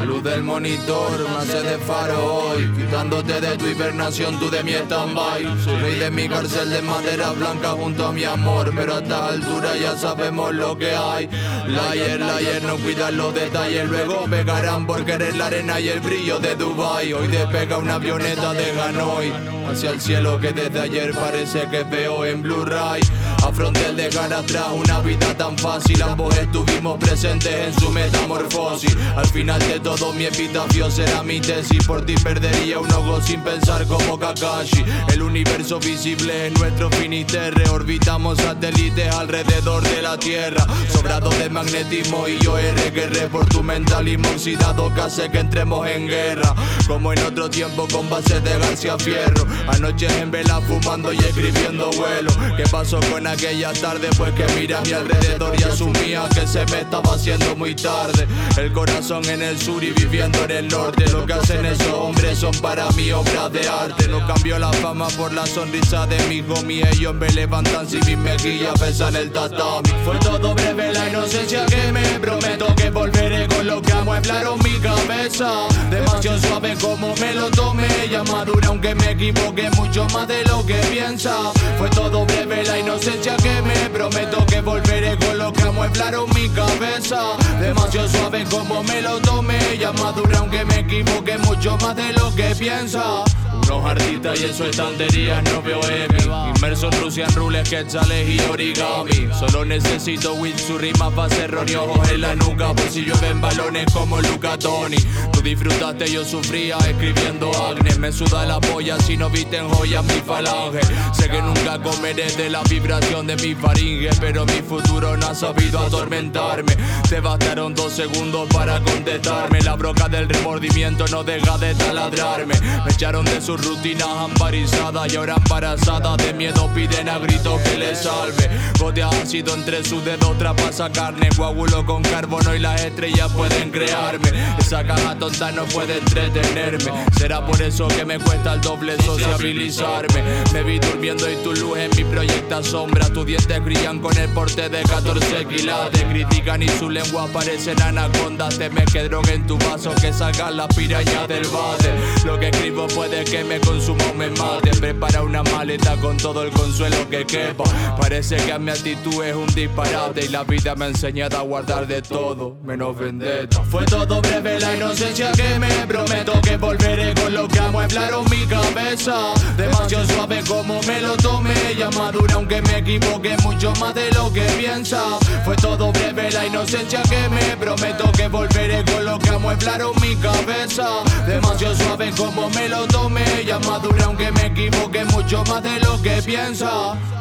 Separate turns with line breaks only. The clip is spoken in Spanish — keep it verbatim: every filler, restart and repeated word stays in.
La luz del monitor me hace de faro hoy, quitándote de tu hibernación, tú de mi stand-by. Soy rey de mi cárcel de madera blanca junto a mi amor, pero a esta altura ya sabemos lo que hay. Liar, liar, no cuidan los detalles, luego pegarán por querer la arena y el brillo de Dubai. Hoy despega una avioneta de Hanoi hacia el cielo que desde ayer parece que veo en Blu-ray. Afronté el dejar atrás una vida tan fácil, ambos estuvimos presentes en su metamorfosis. Al final de todo mi epitafio será mi tesis, por ti perdería un ojo sin pensar como Kakashi. El universo visible es nuestro finiterre, orbitamos satélites alrededor de la Tierra. Sobrado de magnetismo y yo R que re por tu mentalismo oxidado que hace que entremos en guerra. Como en otro tiempo con bases de García Fierro, anoche en vela fumando y escribiendo vuelo. ¿Qué pasó con aquella tarde? Pues que mira a mi alrededor y asumía que se me estaba haciendo muy tarde. El corazón en el sur y viviendo en el norte. Lo que hacen esos hombres son para mí obras de arte. No cambio la fama por la sonrisa de mis homies. Ellos me levantan si mis mejillas pesan el tatami. Fue todo breve la inocencia que me prometo que volveré con lo que amueblaron mi cabeza. Demasiado suave como me lo tomé, ya madura aunque me equivoqué mucho más de lo que piensa. Fue todo breve la inocencia que me prometo que volveré con lo que amueblaron mi cabeza. Demasiado suave como me lo tomé, ya madura aunque me equivoqué mucho más de lo que piensa. Unos artistas y en su estantería no veo Emmy, inmerso en Russian rules, quetzales y origami. Solo necesito Will, su rima pa' hacer ron y ojos en la nuca, por si llueven balones como Luca Toni. Tú disfrutaste, yo sufría escribiendo acné. Me suda la polla si no viste en joyas mi falange. Sé que nunca comeré de la vibración de mi faringe, pero mi futuro no ha sabido atormentarme. Te bastaron dos segundos para contestarme. La broca del remordimiento no deja de taladrarme. Me echaron de sus rutinas ambarizadas y ahora embarazadas de miedo piden a gritos que les salve. Gotea ácido entre sus dedos traspasa carne, coágulo con carbono y las estrellas pueden crearme. Esa caja tonta no puede entretenerme, será por eso que me cuesta el doble sociabilizarme. Me vi durmiendo y tu luz en mi proyecta sombra. Tus dientes brillan con el porte de catorce quilates. Critican y su lengua parecen anacondas. Temes que droguen tu vaso, que salgan las pirañas del bate. Lo que escribo puede que me consuma o me mate. Prepara una maleta con todo el consuelo que quepa. Parece que a mi actitud es un disparate y la vida me ha enseñado a guardar de todo menos vendetta. Fue todo breve la inocencia que me prometo que volveré con lo que amueblaron mi cabeza. Demasiado suave como me lo tomé, ya madura aunque me equivoqué mucho más de lo que piensa. Fue todo breve la inocencia que me prometo que volveré con lo que amueblaron mi cabeza. Demasiado suave como me lo tomé, ya madura aunque me equivoqué mucho más de lo que piensa.